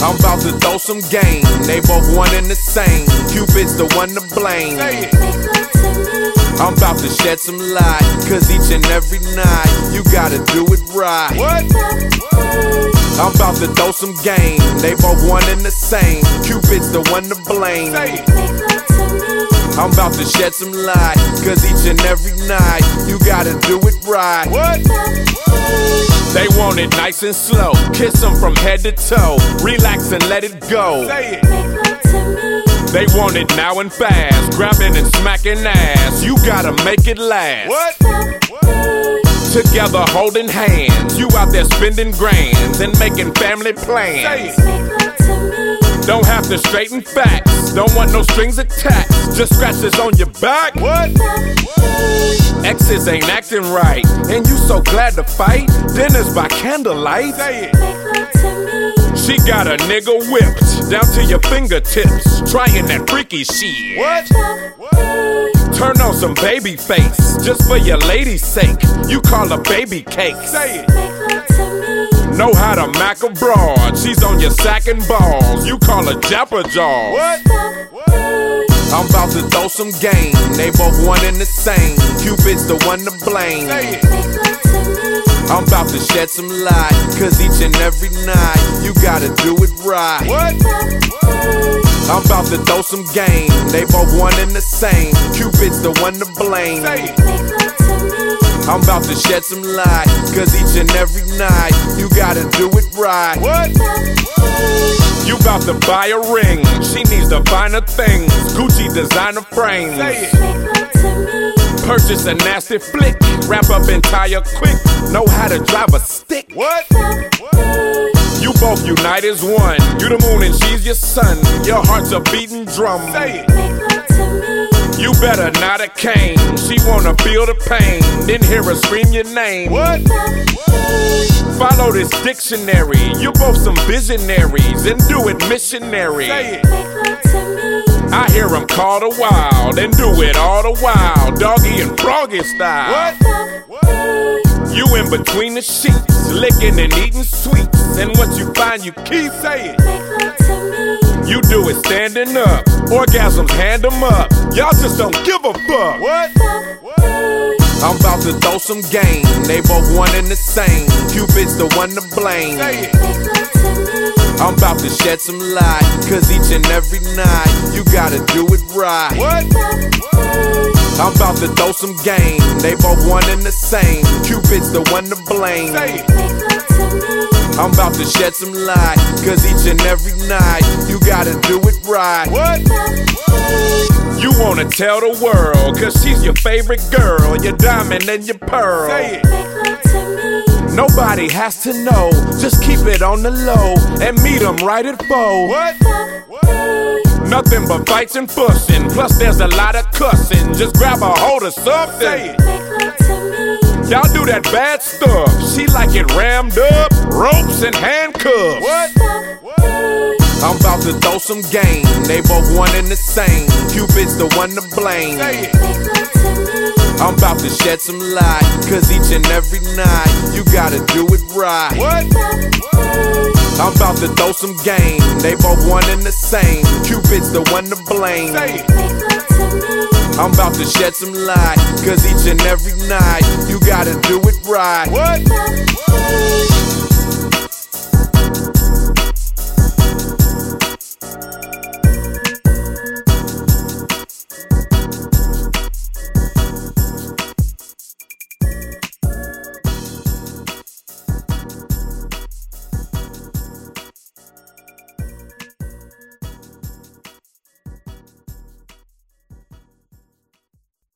I'm about to throw some game. They both one and the same. Cupid's the one to blame. I'm about to shed some light, cause each and every night you gotta do it right. I'm about to throw some game. They both one and the same. Cupid's the one to blame. I'm about to shed some light, cause each and every night you gotta do it right. They want it nice and slow. Kiss them from head to toe. Relax and let it go. They want it now and fast. Grabbing and smacking ass. You gotta make it last. Together holding hands. You out there spending grands and making family plans. Don't have to straighten facts. Don't want no strings attached. Just scratches on your back. Exes ain't acting right, and you so glad to fight. Dinner's by candlelight. She got a nigga whipped down to your fingertips, trying that freaky shit. Turn on some baby face, just for your lady's sake. You call her baby cake. Know how to mack a broad. She's on your sack and balls. You call her Japper Jaws. I'm about to throw some game. They both one and the same. Cupid's the one to blame. I'm about to shed some light, cause each and every night you gotta do it right. I'm about to throw some game. They both one and the same. Cupid's the one to blame. I'm about to shed some light, cause each and every night you gotta do it right. You about to buy a ring. She needs the finer things. Gucci designer frames. Purchase a nasty flick. Wrap up and tie her quick. Know how to drive a stick. You both unite as one. You the moon and she's your sun. Your heart's a beating drum. You better not a cane. She wanna feel the pain, then hear her scream your name. Follow this dictionary. You both some visionaries and do it missionary. I hear them call the wild and do it all the while, doggy and froggy style. You in between the sheets, licking and eating sweets, and what you find you keep saying. You do it standing up, orgasms hand them up. Y'all just don't give a fuck. I'm about to throw some game. They both one and the same. Cupid's the one to blame. I'm about to shed some light, cause each and every night you gotta do it right. I'm about to throw some game. They both one and the same. Cupid's the one to blame. I'm about to shed some light, cause each and every night you gotta do it right. You wanna tell the world, cause she's your favorite girl, your diamond and your pearl. Nobody has to know, just keep it on the low and meet them right at 4. Nothing but fights and fussing, plus there's a lot of cussing. Just grab a hold of something. Y'all do that bad stuff. She like it rammed up, ropes and handcuffs. I'm about to throw some game. They both one and the same. Cupid's the one to blame. I'm about to shed some light, cause each and every night you gotta do it right. I'm about to throw some game. They both one and the same. Cupid's the one to blame. I'm about to shed some light, cause each and every night you gotta do it right.